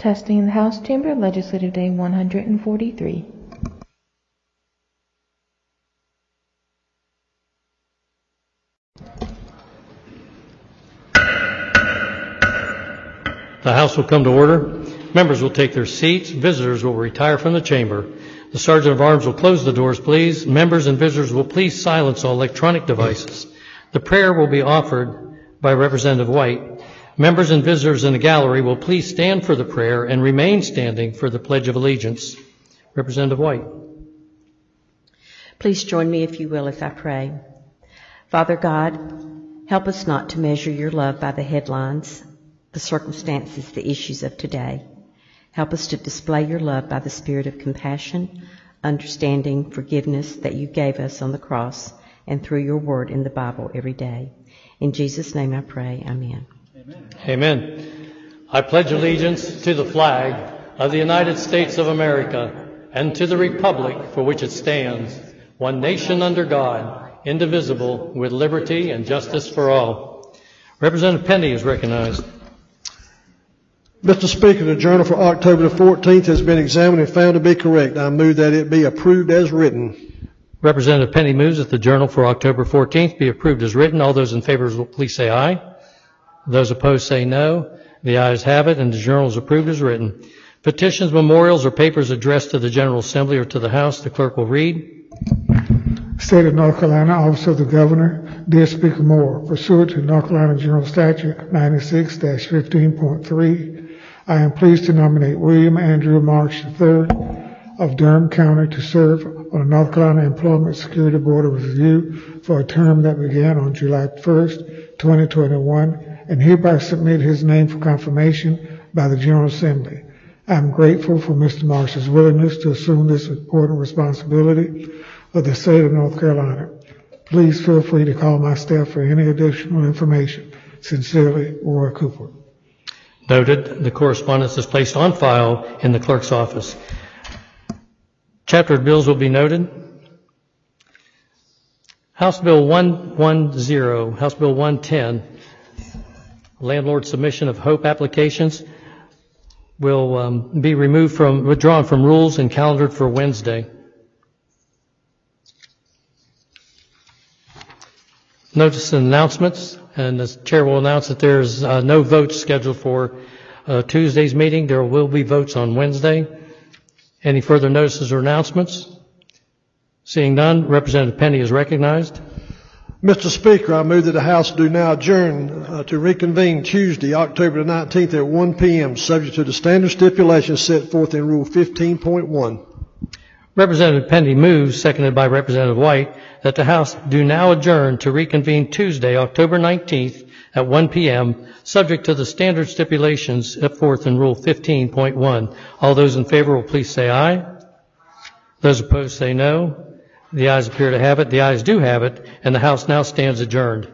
Testing in the House Chamber, Legislative Day 143. The House will come to order. Members will take their seats. Visitors will retire from the chamber. The Sergeant of Arms will close the doors, please. Members and visitors will please silence all electronic devices. The prayer will be offered by Representative White. Members and visitors in the gallery will please stand for the prayer and remain standing for the Pledge of Allegiance. Representative White. Please join me, if you will, as I pray. Father God, help us not to measure your love by the headlines, the circumstances, the issues of today. Help us to display your love by the spirit of compassion, understanding, forgiveness that you gave us on the cross and through your word in the Bible every day. In Jesus' name I pray, amen. Amen. Amen. I pledge allegiance to the flag of the United States of America and to the republic for which it stands, one nation under God, indivisible, with liberty and justice for all. Representative Penny is recognized. Mr. Speaker, the journal for October the 14th has been examined and found to be correct. I move that it be approved as written. Representative Penny moves that the journal for October 14th be approved as written. All those in favor will please say aye. Those opposed say no. The ayes have it, and the journal is approved as written. Petitions, memorials, or papers addressed to the General Assembly or to the House, the clerk will read. State of North Carolina, Office of the Governor. Dear Speaker Moore, pursuant to North Carolina General Statute 96-15.3, I am pleased to nominate William Andrew Marsh III of Durham County to serve on the North Carolina Employment Security Board of Review for a term that began on July 1st, 2021, and hereby submit his name for confirmation by the General Assembly. I am grateful for Mr. Marsh's willingness to assume this important responsibility of the state of North Carolina. Please feel free to call my staff for any additional information. Sincerely, Roy Cooper. Noted. The correspondence is placed on file in the clerk's office. Chapter of bills will be noted. House Bill 110, House Bill 110, landlord submission of HOPE applications will be withdrawn from rules and calendared for Wednesday. Notice and announcements, and the chair will announce that there's no votes scheduled for Tuesday's meeting. There will be votes on Wednesday. Any further notices or announcements? Seeing none, Representative Penny is recognized. Mr. Speaker, I move that the House do now adjourn to reconvene Tuesday, October the 19th at 1 p.m., subject to the standard stipulations set forth in Rule 15.1. Representative Penny moves, seconded by Representative White, that the House do now adjourn to reconvene Tuesday, October 19th at 1 p.m., subject to the standard stipulations set forth in Rule 15.1. All those in favor will please say aye. Those opposed say no. The ayes appear to have it. The ayes do have it, and the House now stands adjourned.